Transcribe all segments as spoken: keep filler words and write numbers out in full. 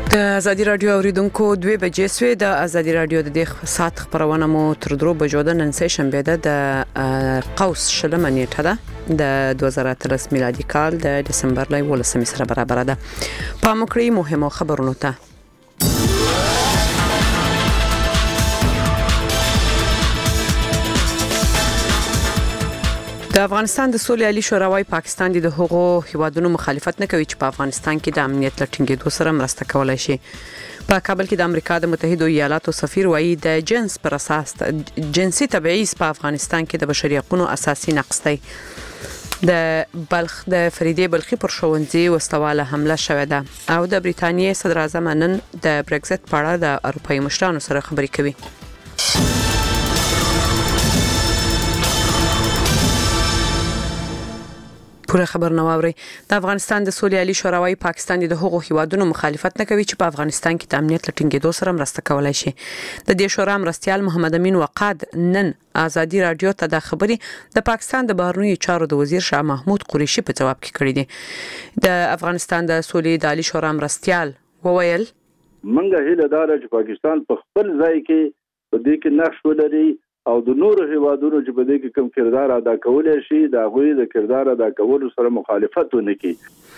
د ازادي رادیو اوریدونکو دوه بجې سوې د ازادي رادیو د دغه سات خبرونه مو تر درو بجو د نن سه شنبه ده د قوس شلمه نیټه ده د دوه زره اتلس میلادي کال د دسمبر لای ولسمې سره برابر ده. په مکرې مهمه خبرونه ته د افغانستان د سولې عالی شورای پاکستان د هغو هیوادونو مخالفت نه کوي چې په افغانستان کې د امنیت لټینګېدو سره مرسته کولای شي. په کابل کې د امریکا د متحده ایالاتو سفیر وایي د جنس پر اساس جنسي تبعیض په افغانستان کې د بشري حقوقو اساسي نقض دی. د بلخ د فریدې بلخي پر ښوونځي وسلواله حمله شوې ده او د بریتانیې صدر اعظم نن د برگزټ په اړه د اروپایي مشرانو سره خبرې کوي. پوره خبر نو اوري. د افغانستان د سولې عالی شورای پاکستان د هغو هیوادونو مخالفت نه کوي چې په افغانستان کې د امنیت لټینګېدو سره مرسته کولای شي. د دې شورا مرستيال محمد امین وقاد نن ازادي رادیو ته د خبري د پاکستان د بهرنیو چارو د وزیر شاه محمود قریشي په جواب کې کړی دی. د افغانستان د سولې د عالی شورا مرستيال وویل منګه هله دار چې پاکستان په خپل ځای کې په دې کې نقش ولري او د نور هیوادونو چې په دې کې کوم کردار ادا کولای شي دا غوي د کردار ادا کولو سره مخالفت ونه کوي.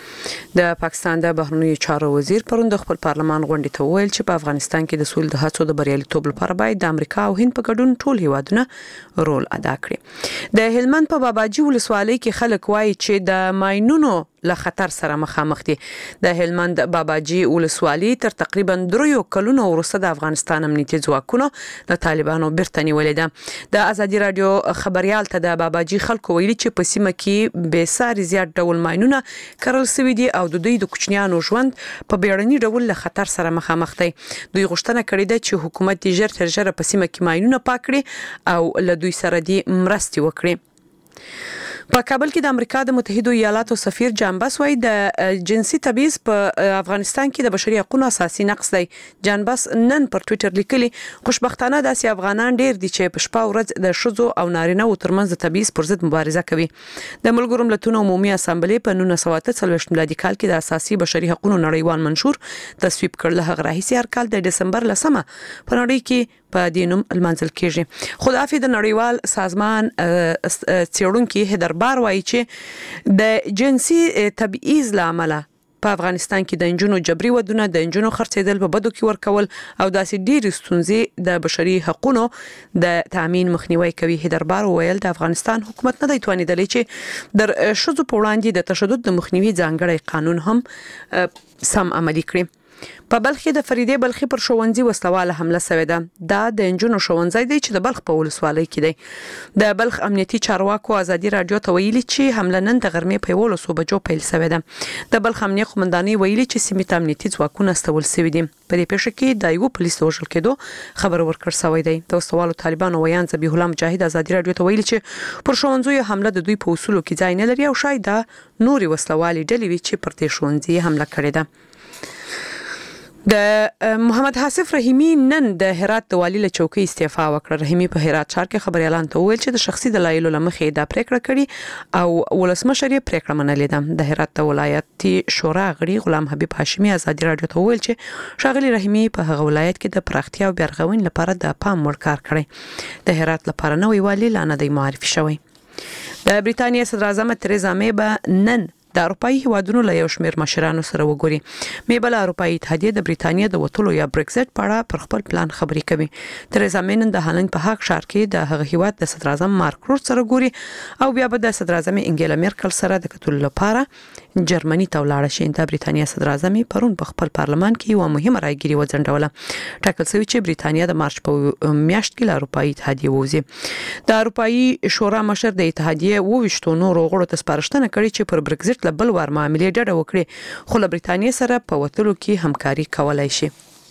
د پاکستان د بهرنیو چارو وزیر پرون د خپل پارلمان غونډې ته ویل چې په افغانستان کې د سولې د هڅو د بریالیتوب لپاره باید د امریکا او هند په ګډون ټول هیوادونه رول ادا کړي. د هلمند په باباجي ولسوالۍ کې خلک وایي چې د ماينونو له خطر سره مخامخ دي. د هلمند باباجي ولسوالۍ تر تقریبا دریو کلونو وروسته د افغانستان امنیتي ځواکونو د طالبانو بیرته نیولې ده. د ازادي رادیو خبريال ته د باباجي خلکو ویلي چې په سیمه کې به ساري زیات ډول ماينونه کرل سوي دي او د دوی د کوچنیانو ژوند په بیړني ډول له خطر سره مخامخ دي. دوی غوښتنه کړې ده چې حکومت د ژر تر ژره په سیمه کې ماينونه پاک کړي او له دوی سره د مرستې وکړي. په کابل کې د امریکا د متحده ایالاتو سفیر جان بس وایي د جنسي تبعیض په افغانستان کې د بشري حقوقو اساسي نقض دی. جان بس نن پر ټوئیټر لیکلي خوشبختانه د اسیا افغانان ډیر دي چې په شپه ورځ د شذو او نارینه و ترمنځ د تبعیض پر ضد مبارزه کوي. د ملګرو ملتونو عمومي اسامبلې په نولس سوه اته څلوېښت میلادي کال کې د اساسي بشري حقوقو نړیوال منشور تصویب کړل. هغه راهیسې هر کال د دسمبر لسمه په نړۍ کې په دینوم المنزل کېږي. خدافي د نړیوال سازمان څېړونکو هدر بار وایي چې د جنسي تبعیض لامل په افغانستان کې د انجونو جبري ودونه د انجونو خرڅېدل په بدو کې ورکول او داسې ډېر ستونزې د بشري حقوقو د تامین مخنیوي کوي. هدر بار ویل د افغانستان حکومت نه دی توانیدلی چې در شذو په وړاندې د تشدد د مخنیوي ځانګړی قانون هم سم عملي کړي. په بلخ کې د فریدې بلخي پر ښوونځي وسلواله حمله شوې ده. دا د انجونو ښوونځی دی چې د بلخ په ولسوالۍ کې دی. د بلخ امنیتي چارواکو ازادي رادیو ته ویلي چې حمله نن د غرمې په یولسو بجو پیل شوې ده. د بلخ امنیتي قومندانۍ ویلي چې سیمې ته امنیتي ځواکونه استول شوي دي. په دې پیښه کې د یو پولیس وژل کېدو خبر ورکړ شوی دی. د وسوالو طالبانو ویان ذبیح الله مجاهد ازادي رادیو ته ویلي چې پر ښوونځیو حمله د دوی په اصولو کې ځای نه لري او شاید دا نوري وسلوالي ډلې وي چې پر دې ښوونځي حمله کړې ده. د محمد حسف رحیمی نن د هرات د والی له چوکۍ استعفا وکړه. رحیمی په هرات ښار کې خبريالان ته ویل چې د شخصي دلایلو لمخې دا پریکړه کړې او ولسمشر یې پریکړه منلې ده. د هرات د ولایتي شورا غړي غلام حبیب هاشمي ازادي رادیو ته ویل چې شاغلی رحیمی په هغه ولایت کې د پراختیا او بیارغونې لپاره د پام وړ کار کړی. د هرات لپاره نوې والی لانه دی معرفي شوی. د بریتانیا صدر اعظم تریزا می به نن د اروپאי هیوادونو له یو شمېر مشرانو سره وګوري. مې بل اروپאי اتحادیه د بریتانیا د وټولو یا برگزټ په اړه پر خپل پلان خبرې کوي. تریزا می نن د هالند په هاګ ښار کې د هغه هیواد د صدر اعظم مارک روت سره ګوري او بیا به د صدر اعظم انګیلا میرکل سره د کتلو لپاره جرمني ته ولاړ شي. د بریتانیا صدر اعظم پرون په خپل پارلمان کې یو مهمه رايګيري وځنډوله. ټاکل شوی چې بریتانیا د مارچ په میاشت کې له اروپאי اتحادیه ووځي. د اروپאי شورا مشر د اتحادیه وویشتو نورو غړو ته سپارښتنه کړې چې پر برگزټ له بل ور معاملې ډډه وکړي خو له بریتانیا سره په وټلو کې همکاري کولای شي.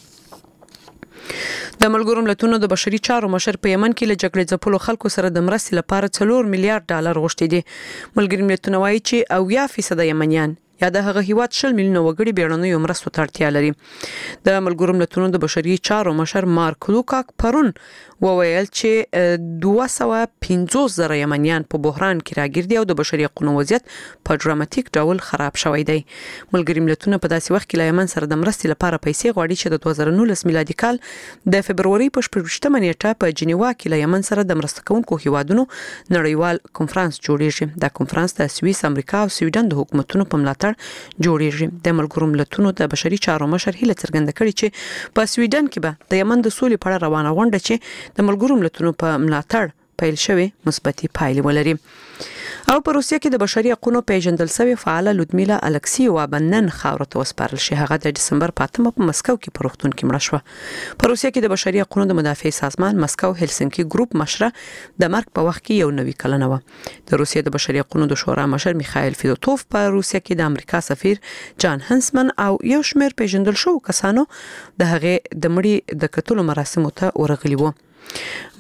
د ملګرو ملتونو د بشري چارو مشر په یمن کې له جګړې ځپلو خلکو سره د مرستې لپاره څلور میلیارډ ډالر غوښتي دي. ملګرو ملتونو وایي چې اویا فیصد یمنیان یا د هغه هیواد شل میلیونه وګړي بیړنیو مرستو ته اړتیا لري. د ملګرو ملتونو د بشري چارو مشر مارک لوکاک پرون وویل چې دوه سوه پنځوس زره یمنیان په بحران کې راګیر دي او د بشري حقوقو وضعیت په ډراماتیک ډول خراب شوی دی. ملګري ملتونه په داسې وخت کې له یمن سره د مرستې لپاره پیسې غواړي چې د دوه زره نولس میلادي کال د فبرवरी په شپږمه نیټه په جنیوا کې له یمن سره د مرسته کوونکو هیوادونو نړیوال کنفرانس جوړیږي. دا کنفرانس د سویس، امریکا او سویډن د حکومتونو په ملاتړ جوړیږي. د ملګرو ملتونو د بشري چارو مشر هیله څرګنده کړې چې په سویډن کې به د یمن د سولې په اړه روانه غونډه چې د ملګرو ملتونو په ملاتړ پیل شوی مثبتي پایلې ولري. او په روسیه کې د بشري حقوقو پیژندل شوی فعال لودمیلا الکسیووا بنن خاور ته وسپارل شي. هغه د دسمبر په اتمه په مسکو کې په روغتون کې مړه شو. په روسیه کې د بشري حقوقو د مدافع سازمان مسکو هلسنکي ګروپ مشره د مرګ په وخت کې یو نوي کلنه و. د روسیې د بشري حقوقو د شورا مشر میخائیل فیدوتوف په روسیه کې د امریکا سفیر جان هنسمن او یو شمېر پیژندل شو کسانو د هغه د مړي د کتلو مراسمو ته ورغلي وو.